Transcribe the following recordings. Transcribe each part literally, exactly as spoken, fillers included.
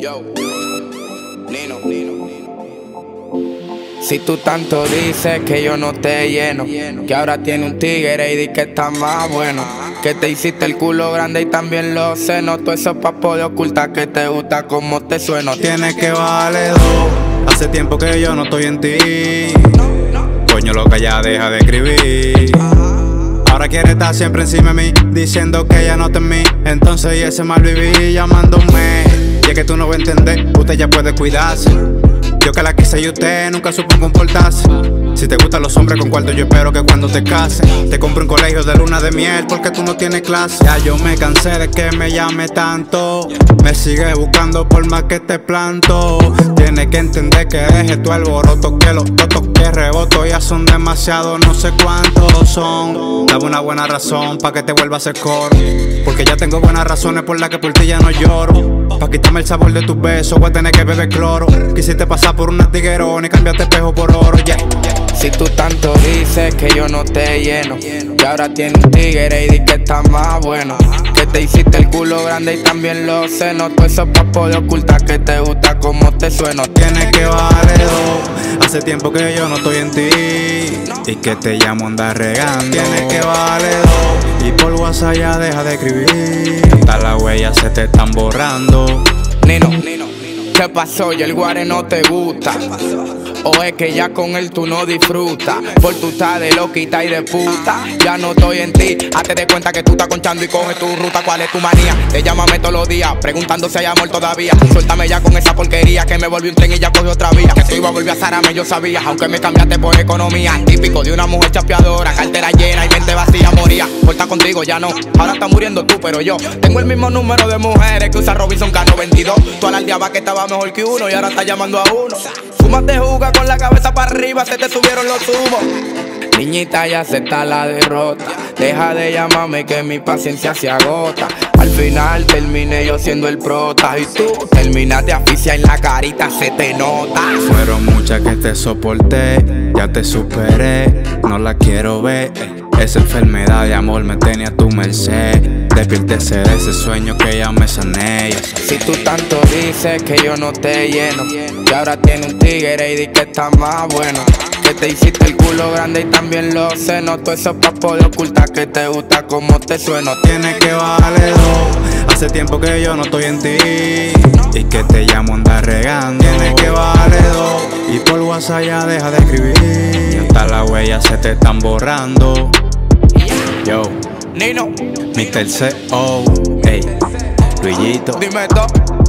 Yo, Nino, Nino, Nino. Si tú tanto dices que yo no te lleno, que ahora tiene un tigre y di que está más bueno, que te hiciste el culo grande y también los senos, todo eso pa' poder ocultar que te gusta como te sueno. Tienes que vale dos, hace tiempo que yo no estoy en ti. Coño loca, ya deja de escribir. Ahora quiere estar siempre encima de mí, diciendo que ya no está en mí. Entonces y ese mal vivir llamándome. Y es que tú no vas a entender, usted ya puede cuidarse. Yo que la quise y usted nunca supo comportarse. Si te gustan los hombres con cuarto, yo espero que cuando te cases te compre un colegio de luna de miel, porque tú no tienes clase. Ya yo me cansé de que me llame tanto, me sigue buscando por más que te planto. Tienes que entender que deje tu alboroto, que los votos que reboto ya son demasiados, no sé cuántos son. Dame una buena razón pa' que te vuelva a hacer coro, porque ya tengo buenas razones por las que por ti ya no lloro. Pa' quitarme el sabor de tus besos voy a tener que beber cloro. Quisiste pasar por una tiguerona y cambiaste espejo por oro, yeah. Si tú tanto dices que yo no te lleno, que ahora tiene un tigre y di que está más bueno, que te hiciste el culo grande y también los senos, todo eso pa' poder ocultar que te gusta como te sueno. Tienes que bajarle dos, hace tiempo que yo no estoy en ti y que te llamo andar regando. Tienes que bajarle dos y por WhatsApp ya deja de escribir, todas las huellas se te están borrando. Nino, Nino, ¿qué pasó? ¿Y el guare no te gusta? ¿O es que ya con él tú no disfrutas? Por tu estás de loquita y de puta. Ya no estoy en ti, hazte de cuenta que tú estás conchando y coges tu ruta. ¿Cuál es tu manía? Te llámame todos los días, preguntando si hay amor todavía. Suéltame ya con esa porquería, que me volvió un tren y ya cogió otra vía. Que tú ibas a volver a Sarame, yo sabía, aunque me cambiaste por economía. Típico de una mujer chapeadora, cartera llena y mente vacía, moría. Por estar contigo ya no, ahora está muriendo tú, pero yo tengo el mismo número de mujeres que usa Robinson Cano veintidós. Tú alardeabas que estaba mejor que uno y ahora está llamando a uno. Fúmate juga con la cabeza para arriba, se te subieron los humos. Niñita, ya acepta la derrota, deja de llamarme que mi paciencia se agota. Al final terminé yo siendo el prota y tú terminaste asfixia en la carita, se te nota. Fueron muchas que te soporté, ya te superé, no la quiero ver. Esa enfermedad de amor me tenía a tu merced. Despiértese de ese sueño que ya me sané. Si tú tanto dices que yo no te lleno, que ahora tiene un tigre y di que está más bueno, que te hiciste el culo grande y también los senos, todo eso pa' poder ocultar que te gusta como te sueno. Tienes que bajarle dos, hace tiempo que yo no estoy en ti y que te llamo andar regando. Tienes que bajarle dos y por WhatsApp ya deja de escribir, y hasta las huellas se te están borrando. Yo, Nino, mister C O, ey, Luisito, dime todo.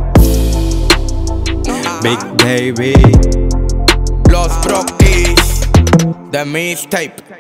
Big Baby, Los Brockies, The Mixtape.